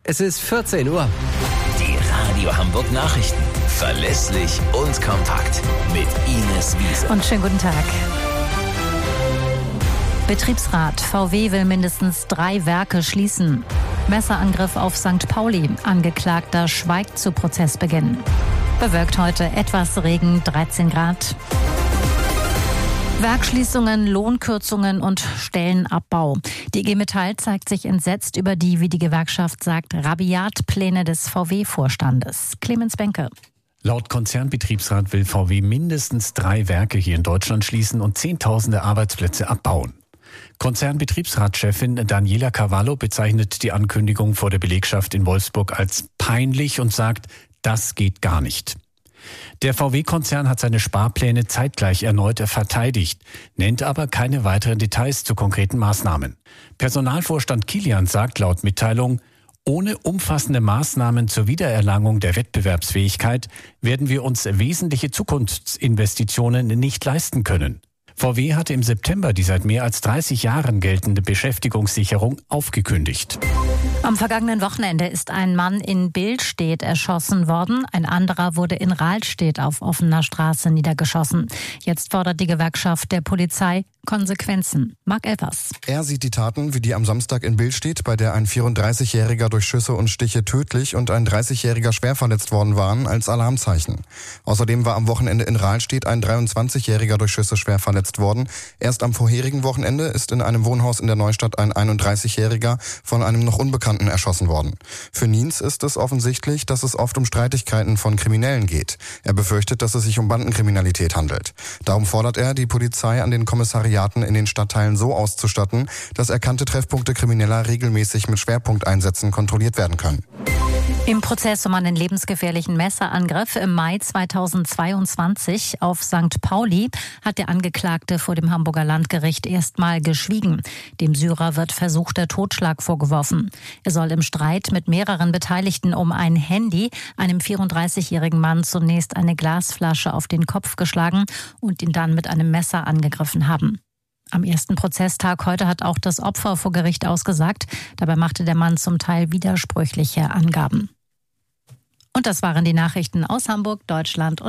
Es ist 14 Uhr. Die Radio Hamburg Nachrichten. Verlässlich und kompakt. Mit Ines Wiese. Und schönen guten Tag. Betriebsrat. VW will mindestens 3 Werke schließen. Messerangriff auf St. Pauli. Angeklagter schweigt zu Prozessbeginn. Bewölkt heute etwas Regen, 13 Grad. Werkschließungen, Lohnkürzungen und Stellenabbau. Die IG Metall zeigt sich entsetzt über die, wie die Gewerkschaft sagt, Rabiatpläne des VW-Vorstandes. Clemens Benke. Laut Konzernbetriebsrat will VW mindestens 3 Werke hier in Deutschland schließen und Zehntausende Arbeitsplätze abbauen. Konzernbetriebsratschefin Daniela Cavallo bezeichnet die Ankündigung vor der Belegschaft in Wolfsburg als peinlich und sagt, das geht gar nicht. Der VW-Konzern hat seine Sparpläne zeitgleich erneut verteidigt, nennt aber keine weiteren Details zu konkreten Maßnahmen. Personalvorstand Kilian sagt laut Mitteilung, ohne umfassende Maßnahmen zur Wiedererlangung der Wettbewerbsfähigkeit werden wir uns wesentliche Zukunftsinvestitionen nicht leisten können. VW hatte im September die seit mehr als 30 Jahren geltende Beschäftigungssicherung aufgekündigt. Am vergangenen Wochenende ist ein Mann in Billstedt erschossen worden. Ein anderer wurde in Rahlstedt auf offener Straße niedergeschossen. Jetzt fordert die Gewerkschaft der Polizei Konsequenzen. Marc Elvers. Er sieht die Taten wie die am Samstag in Billstedt, bei der ein 34-Jähriger durch Schüsse und Stiche tödlich und ein 30-Jähriger schwer verletzt worden waren, als Alarmzeichen. Außerdem war am Wochenende in Rahlstedt ein 23-Jähriger durch Schüsse schwer verletzt worden. Erst am vorherigen Wochenende ist in einem Wohnhaus in der Neustadt ein 31-Jähriger von einem noch Unbekannten erschossen worden. Für Niens ist es offensichtlich, dass es oft um Streitigkeiten von Kriminellen geht. Er befürchtet, dass es sich um Bandenkriminalität handelt. Darum fordert er, die Polizei an den Kommissariaten in den Stadtteilen so auszustatten, dass erkannte Treffpunkte Krimineller regelmäßig mit Schwerpunkteinsätzen kontrolliert werden können. Im Prozess um einen lebensgefährlichen Messerangriff im Mai 2022 auf St. Pauli hat der Angeklagte vor dem Hamburger Landgericht erstmal geschwiegen. Dem Syrer wird versuchter Totschlag vorgeworfen. Er soll im Streit mit mehreren Beteiligten um ein Handy einem 34-jährigen Mann zunächst eine Glasflasche auf den Kopf geschlagen und ihn dann mit einem Messer angegriffen haben. Am ersten Prozesstag heute hat auch das Opfer vor Gericht ausgesagt. Dabei machte der Mann zum Teil widersprüchliche Angaben. Und das waren die Nachrichten aus Hamburg, Deutschland und